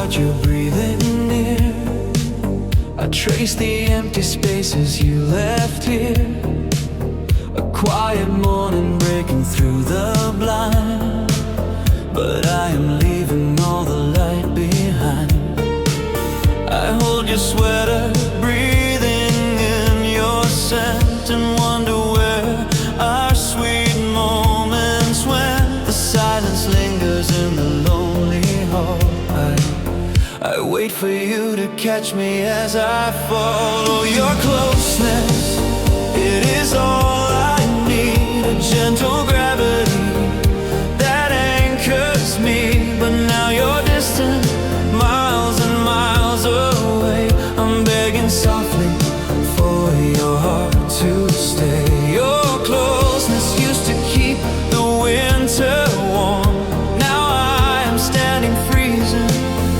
felt you breathing near. I traced the empty spaces you left here. A quiet morning breaking through the blind, but I am leaving all the light behind. I hold your sweater, breathing in your scent, and wonder where our sweet moments went. The silence lingers in the lonely hall. I wait for you to catch me as I follow your closeness. It is all I need, a gentle gravity that anchors me. But now you're distant, miles and miles away. I'm begging softly for your heart to stay. Your closeness used to keep the winter warm. Now I am standing freezing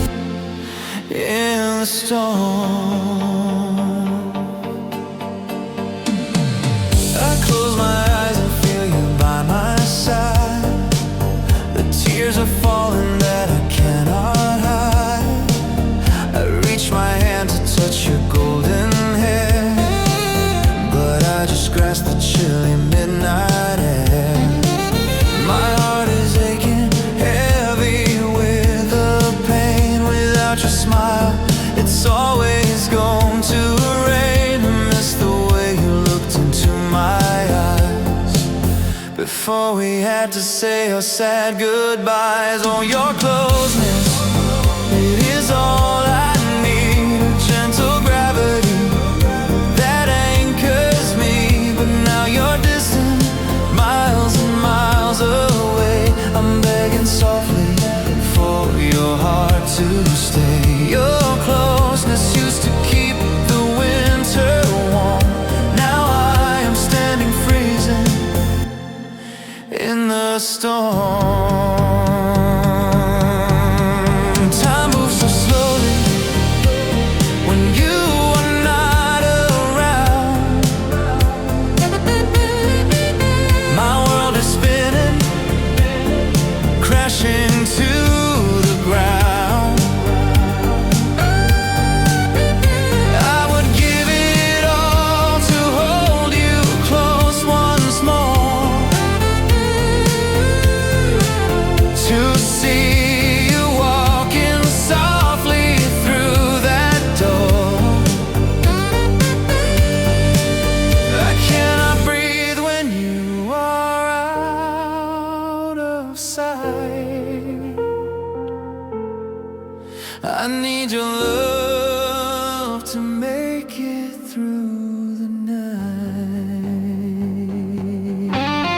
in the storm. I close my eyes and feel you by my side. The tears are falling that I cannot hide. I reach my hand to touch your golden hair, but I just grasp the chilly midnight air. My heart is aching, heavy with the pain. Without your smile, it's always going to rain. I miss the way you looked into my eyes before we had to say our sad goodbyes. Oh, your closeness, it is all I need, a gentle gravity that anchors me. But now you're distant, miles and miles away. I'm begging softly for your heart to stay. Your closeness used to keep the winter warm. Now I am standing freezing in the storm. Time moves so slowly when you are not around. My world is spinning, crashing to the ground. I would give it all to hold you close once more, to see you walking softly through that door. I cannot breathe when you are out of sight. I need your love to make it through the night.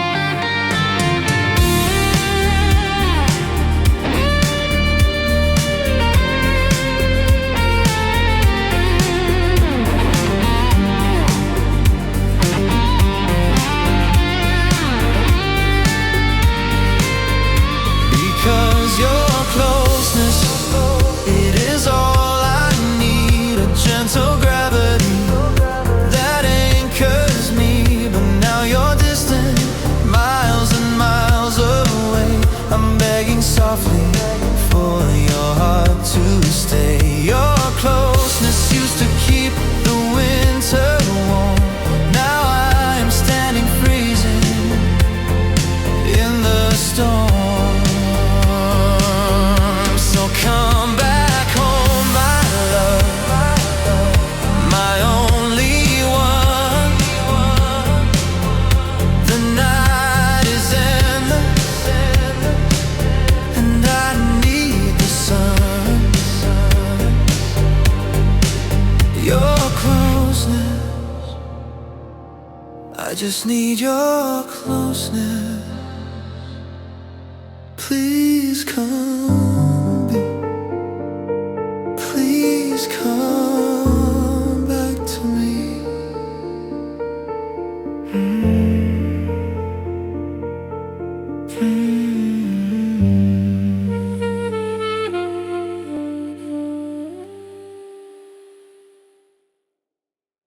Because your closeness, it is all I need, a gentle gravity that anchors me. But now you're distant, miles and miles away. I'm begging softly for your heart to stay. Your closeness used to keep the winter warm. Now I am standing freezing in the storm. So come back home, my love, my only one. The night is endless, and I need the sun. Your closeness, I just need your closeness. Please come, please come back to me. Mm.